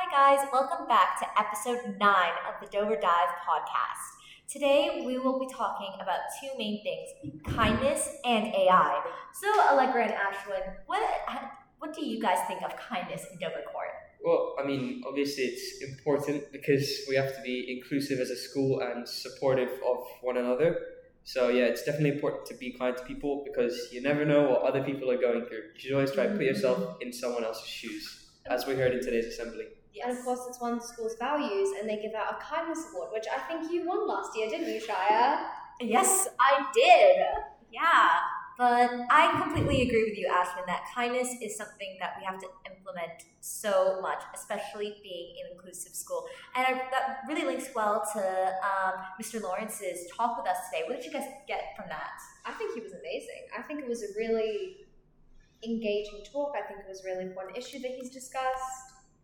guys, welcome back to episode 9 of the Dover Dive podcast. Today we will be talking about two main things, kindness and AI. So Allegra and Ashwin, what do you guys think of kindness in Dover Court? Well, obviously it's important because we have to be inclusive as a school and supportive of one another. So yeah, it's definitely important to be kind to people because you never know what other people are going through. You should always try to put yourself in someone else's shoes, as we heard in today's assembly. Yes. And of course, it's one of the school's values, and they give out a kindness award, which I think you won last year, didn't you, Shia? Yes, I did. Yeah, but I completely agree with you, Ashwin, that kindness is something that we have to implement so much, especially being an inclusive school. And that really links well to Mr. Lawrence's talk with us today. What did you guys get from that? I think he was amazing. I think it was a really engaging talk. I think it was a really important issue that he's discussed.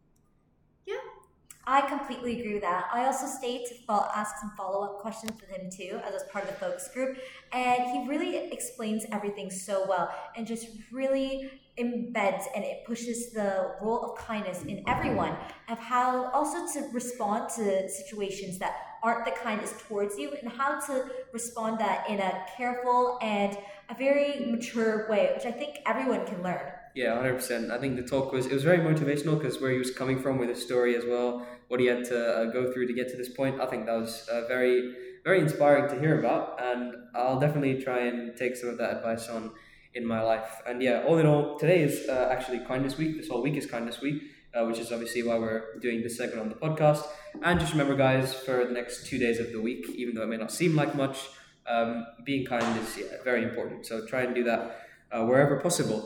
Yeah, I completely agree with that. I also stayed to ask some follow-up questions with him too, as part of the focus group, and he really explains everything so well and just really embeds and it pushes the role of kindness in everyone, of how also to respond to situations that aren't the kindest towards you and how to respond that in a careful and a very mature way, which I think everyone can learn. Yeah, 100%. I think the talk was very motivational because where he was coming from with his story as well, what he had to go through to get to this point, I think that was very, very inspiring to hear about, and I'll definitely try and take some of that advice on in my life. And yeah, all in all, today is actually Kindness Week. This whole week is Kindness Week, which is obviously why we're doing this segment on the podcast. And just remember, guys, for the next 2 days of the week, even though it may not seem like much, being kind is very important. So try and do that wherever possible.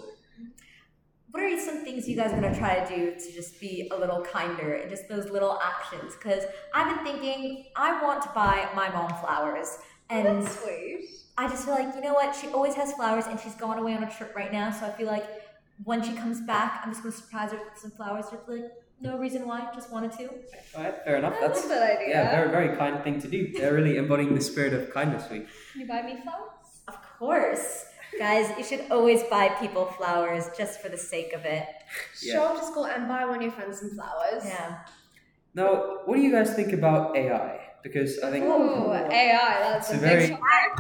What are some things you guys are going to try to do to just be a little kinder and just those little actions? Because I've been thinking, I want to buy my mom flowers. And that's sweet. I just feel like, you know what? She always has flowers and she's gone away on a trip right now. So I feel like when she comes back, I'm just going to surprise her with some flowers. Just like, no reason why, just wanted to. All right, fair enough. That's a good idea. Yeah, very, very kind thing to do. They're really embodying the spirit of Kindness Week. Can you buy me flowers? Of course. Guys, you should always buy people flowers just for the sake of it. Yeah. Show up to school and buy one of your friends some flowers. Yeah. Now, what do you guys think about AI? Because I think... Ooh, AI, that's a big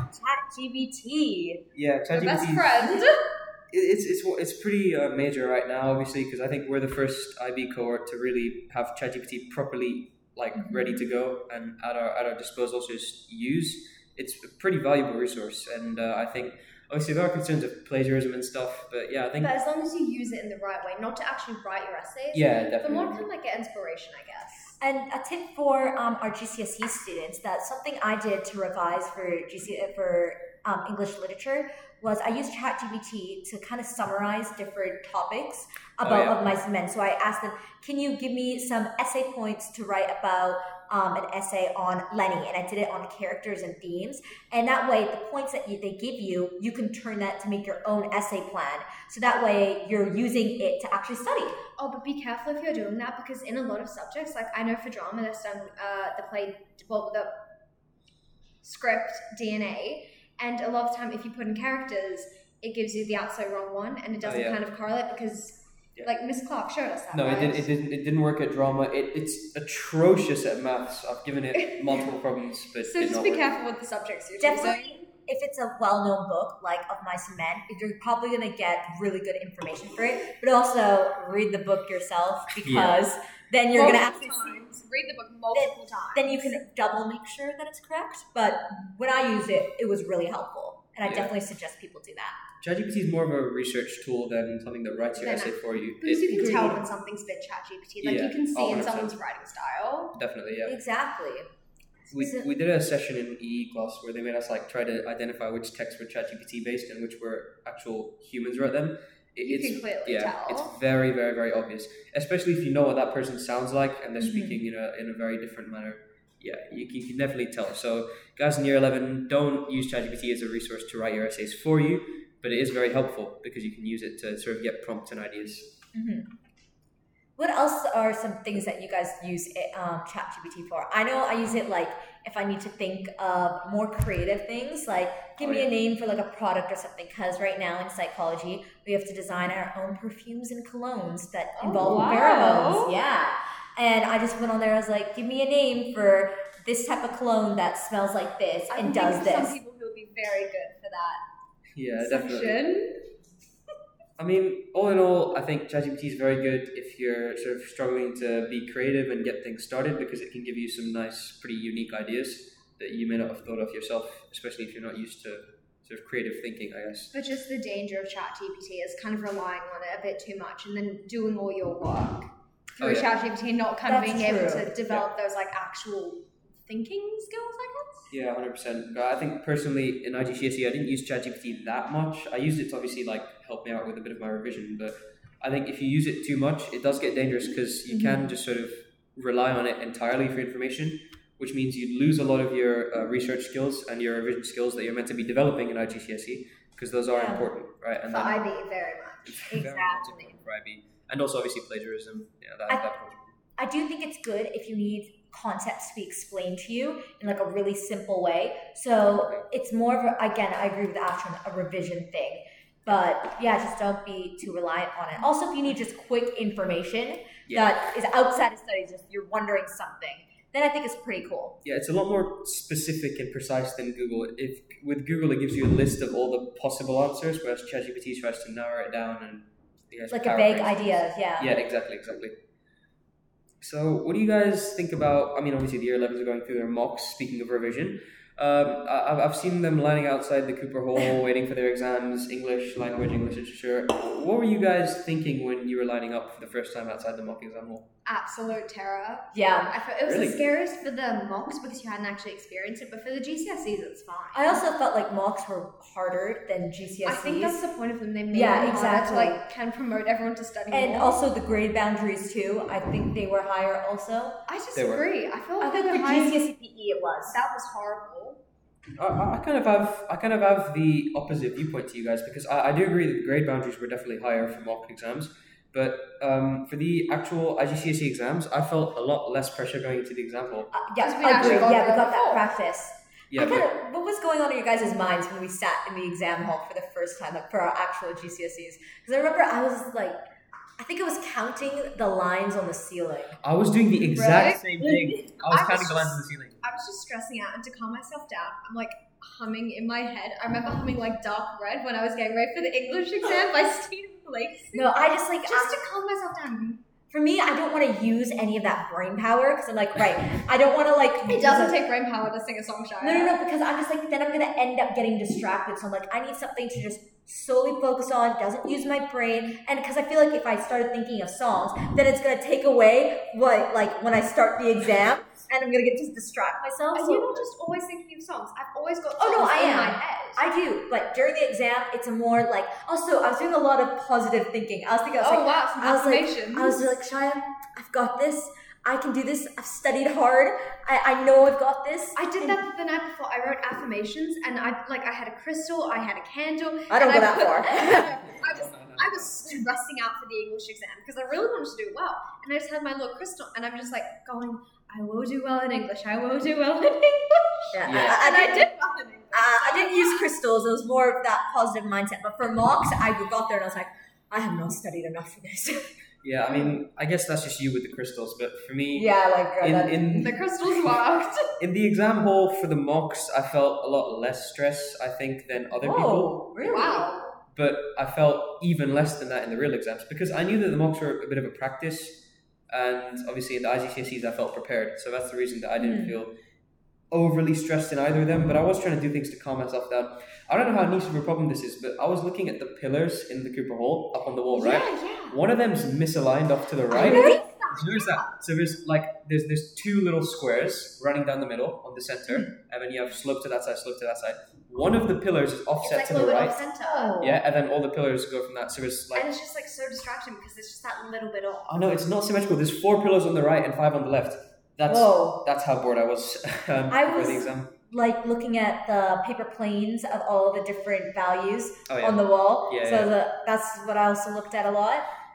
ChatGPT. Yeah, ChatGPT. Best friend. It's pretty major right now, obviously, because I think we're the first IB cohort to really have ChatGPT properly ready to go and at our disposal to just use. It's a pretty valuable resource, and I think obviously there are concerns of plagiarism and stuff, but yeah, I think... But as long as you use it in the right way, not to actually write your essays. Yeah, definitely. But more kind of get inspiration, I guess. And a tip for our GCSE students, that's something I did to revise for English literature, was I used ChatGPT to kind of summarize different topics of my cement. So I asked them, can you give me some essay points to write about an essay on Lenny? And I did it on characters and themes. And that way, the points that they give you, you can turn that to make your own essay plan. So that way, you're using it to actually study. Oh, but be careful if you're doing that, because in a lot of subjects, I know for drama, they've done the script DNA, and a lot of the time, if you put in characters, it gives you the outside wrong one, and it doesn't kind of correlate because... Yeah. Miss Clark showed us that. No, right? it didn't work at drama. It's atrocious at maths. I've given it multiple problems, but so just be careful with the subjects you're choosing. If it's a well-known book like Of Mice and Men, you're probably gonna get really good information for it. But also read the book yourself, because then you're gonna actually read the book multiple times. Then you can double make sure that it's correct. But when I used it, it was really helpful, and I definitely suggest people do that. ChatGPT is more of a research tool than something that writes your essay for you. Because you can tell when something's been ChatGPT. You can see in someone's writing style. Definitely, yeah. Exactly. We did a session in EE class where they made us try to identify which texts were ChatGPT based and which were actual humans wrote them. You can clearly tell. It's very, very, very obvious. Especially if you know what that person sounds like and they're speaking in a very different manner. Yeah, you can definitely tell. So guys in year 11, don't use ChatGPT as a resource to write your essays for you, but it is very helpful because you can use it to sort of get prompts and ideas. Mm-hmm. What else are some things that you guys use ChatGPT for? I know I use it if I need to think of more creative things, give me a name for a product or something, because right now in psychology, we have to design our own perfumes and colognes that involve pheromones. Yeah. And I just went on there. I was like, give me a name for this type of cologne that smells like this I and can does think of this. some people who would be very good for that Yeah, definitely. section. I mean, all in all, I think ChatGPT is very good if you're sort of struggling to be creative and get things started, because it can give you some nice, pretty unique ideas that you may not have thought of yourself, especially if you're not used to sort of creative thinking, I guess. But just the danger of ChatGPT is kind of relying on it a bit too much and then doing all your work through Oh, yeah. ChatGPT and not kind of That's being able true. to develop those like actual thinking skills, I guess. Yeah, 100%. I think personally in IGCSE, I didn't use ChatGPT that much. I used it to obviously like help me out with a bit of my revision, but I think if you use it too much, it does get dangerous because you can just sort of rely on it entirely for information, which means you'd lose a lot of your research skills and your revision skills that you're meant to be developing in IGCSE, because those are Yeah. important, right? And For then IB, very much. very much Exactly. important for IB. And also obviously plagiarism. Yeah, that I- goes. I do think it's good if you need concepts to be explained to you in like a really simple way. So it's more of a, again, I agree with Ashton, a revision thing. But yeah, just don't be too reliant on it. Also, if you need just quick information that is outside of studies, if you're wondering something, then I think it's pretty cool. Yeah, it's a lot more specific and precise than Google. If with Google, it gives you a list of all the possible answers, whereas ChatGPT tries to narrow it down and It's like a vague paraphrase. idea, yeah. Yeah, exactly. So, what do you guys think about? I mean, obviously, the year 11s are going through their mocks. Speaking of revision, I've seen them lining outside the Cooper Hall, waiting for their exams, English language, English literature. What were you guys thinking when you were lining up for the first time outside the mock exam hall? Absolute terror. Yeah. I felt it was Really? the scariest for the mocks because you hadn't actually experienced it, but for the GCSEs, it's fine. I also felt like mocks were harder than GCSEs. I think that's the point of them. They made Yeah, them harder exactly. to like can promote everyone to study and more. also the grade boundaries too. I think they were higher also. I They were. disagree. I feel I like think the for highest- GCSE PE it was. that was horrible. I kind of have the opposite viewpoint to you guys, because I do agree that the grade boundaries were definitely higher for mock exams, but for the actual IGCSE exams, I felt a lot less pressure going into the exam hall. Yeah, Because we actually agreed. got Yeah, we there got that before. practice. Yeah, I but kinda, what was going on in your guys' minds when we sat in the exam hall for the first time, like for our actual GCSEs? Because I remember I was like, I think I was counting the lines on the ceiling. I was doing the exact Really? same thing. I was I was counting the lines just- on the ceiling. I was just stressing out, and to calm myself down, I'm like humming in my head. I remember humming like Dark Red when I was getting ready for the English exam by Stephen Lacey. No, I just like Just to calm myself down. for me, I don't want to use any of that brain power because I'm like, right, I don't want to like. It doesn't take brain power to sing a song, Shia. No, because I'm just like, then I'm gonna end up getting distracted. So I'm like, I need something to just solely focus on, doesn't use my brain, and because I feel like if I started thinking of songs, then it's gonna take away what like when I start the exam, and I'm gonna get just distract myself. And So you're not just always thinking of songs. I've always got songs Oh, no, I in am. my head. I do, but during the exam, it's a more like. Also, I was doing a lot of positive thinking. I was thinking, I was Oh like, wow, some I was like, affirmations. I was like, Shia, I've got this. I can do this. I've studied hard. I know I've got this. I did And that the night before. I wrote affirmations, and I had a crystal, I had a candle. I don't and go that far. I was stressing out for the English exam because I really wanted to do well, and I just had my little crystal, and I'm just like going, I will do well in English. I will do well in English. Yeah, Yeah. And I did well in English. I didn't use crystals. It was more of that positive mindset. But for mocks, I got there and I was like, I have not studied enough for this. Yeah, I mean, I guess that's just you with the crystals, but for me, yeah, like in The crystals worked. in the exam hall for the mocks, I felt a lot less stress, I think, than other people. Whoa, really? Wow. But I felt even less than that in the real exams because I knew that the mocks were a bit of a practice, and obviously in the IGCSEs I felt prepared. So that's the reason that I didn't feel overly stressed in either of them. But I was trying to do things to calm myself down. I don't know how niche of a problem this is, but I was looking at the pillars in the Cooper Hall up on the wall, right? Yeah. One of them's misaligned off to the right. Really? So there's that. So there's two little squares running down the middle on the center, and then you have slope to that side, slope to that side. One of the pillars is It's offset like a to the little bit right. off center. Oh. Yeah, and then all the pillars go from that. So it's like, And it's just like so distracting because it's just that little bit off. oh no, it's not symmetrical. There's 4 pillars on the right and 5 on the left. Whoa. That's how bored I was I for was- the exam. Like looking at the paper planes of all the different values Oh yeah. on the wall. Yeah, so yeah. that's what I also looked at a lot.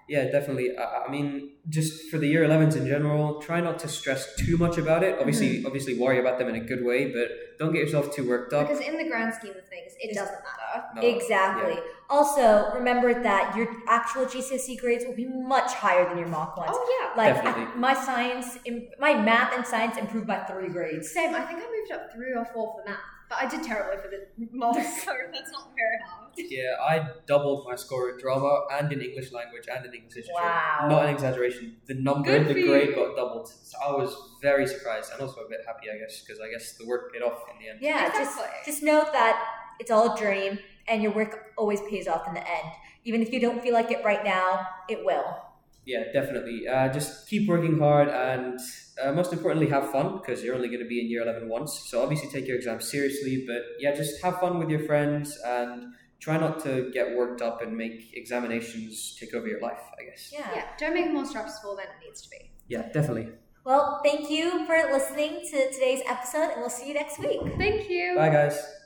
Yeah, definitely. I mean, just for the year 11s in general, try not to stress too much about it. Obviously, worry about them in a good way, but don't get yourself too worked up. Because in the grand scheme of things, it doesn't matter. No, Exactly. yeah. Also, remember that your actual GCSE grades will be much higher than your mock ones. Oh yeah. Like Definitely. my math and science improved by 3 grades. Same. I think I moved up 3 or 4 for math, but I did terribly for the mock, so that's not very hard. Yeah, I doubled my score in drama and in English language and in English literature. Wow. Not an exaggeration. The Good for the you. grade got doubled. So I was very surprised and also a bit happy, I guess, because I guess the work paid off in the end. Yeah, Exactly. just know that it's all a journey and your work always pays off in the end. Even if you don't feel like it right now, it will. Yeah, definitely. Just keep working hard and most importantly, have fun because you're only going to be in year 11 once. So obviously take your exams seriously, but yeah, just have fun with your friends and try not to get worked up and make examinations take over your life, I guess. Yeah, don't make it more stressful than it needs to be. Yeah, definitely. Well, thank you for listening to today's episode, and we'll see you next week. Thank you. Bye, guys.